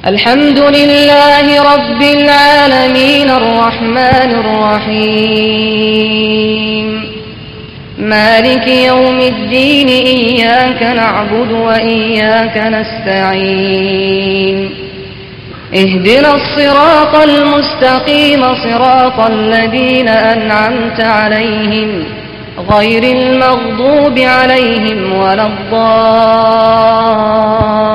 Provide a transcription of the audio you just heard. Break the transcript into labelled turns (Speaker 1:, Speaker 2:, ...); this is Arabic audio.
Speaker 1: الحمد لله رب العالمين الرحمن الرحيم مالك يوم الدين إياك نعبد وإياك نستعين اهدنا الصراط المستقيم صراط الذين أنعمت عليهم غير المغضوب عليهم ولا الضالين